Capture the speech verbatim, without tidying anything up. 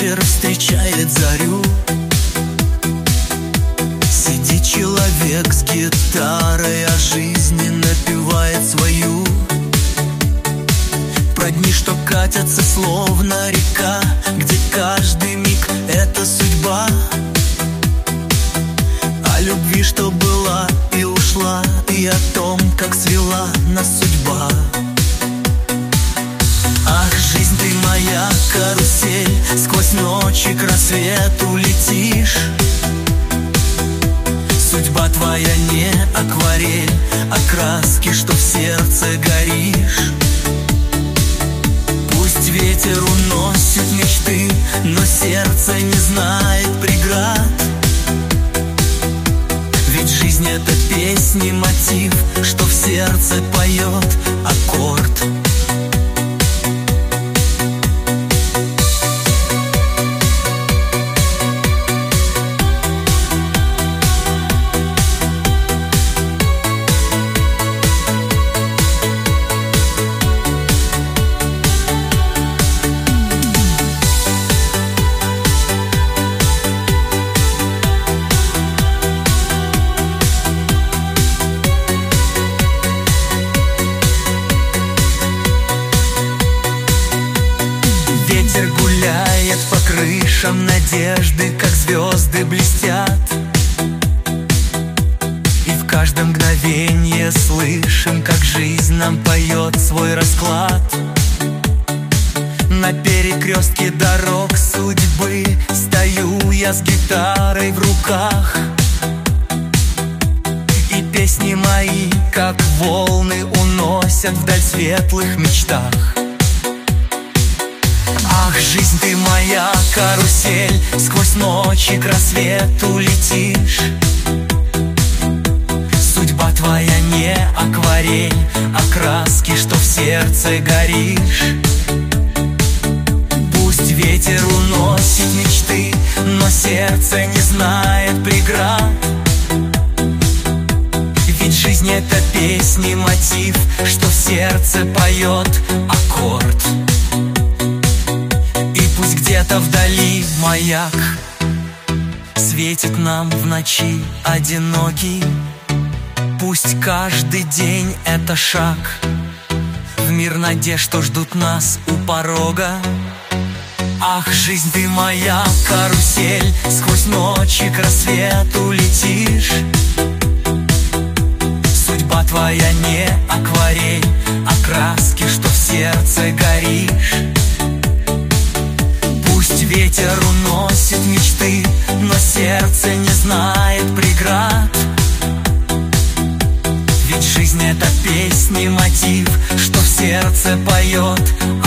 вечер встречает зарю. Сидит человек с гитарой, о жизни напевает свою. Про дни, что катятся словно река, где каждый миг — это судьба. О любви, что была и ушла, и о том, как свела нас судьба. Ах, жизнь, ты моя карусель, сквозь ночи к рассвету летишь. Судьба твоя не акварель, а краски, что в сердце горишь. Пусть ветер уносит мечты, но сердце не знает преград. Ведь жизнь — это песни, мотив, что в сердце поет аккорд. Ветер гуляет по крышам, надежды, как звезды, блестят. И в каждом мгновенье слышим, как жизнь нам поет свой расклад. На перекрестке дорог судьбы стою я с гитарой в руках. И песни мои, как волны, уносят вдаль светлых мечтах. Ах, жизнь, ты моя карусель, сквозь ночи к рассвету летишь. Судьба твоя не акварель, а краски, что в сердце горишь. Пусть ветер уносит мечты, но сердце не знает преград. Ведь жизнь — это песни, мотив, что в сердце поет аккорд. Пусть где-то вдали маяк светит нам в ночи одинокий. Пусть каждый день — это шаг в мир надежд, что ждут нас у порога. Ах, жизнь, ты моя карусель, сквозь ночи к рассвету летишь. Судьба твоя не акварель, а краски, что в сердце горишь. Пусть ветер уносит мечты, но сердце не знает преград. Ведь жизнь — это песни, мотив, что в сердце поет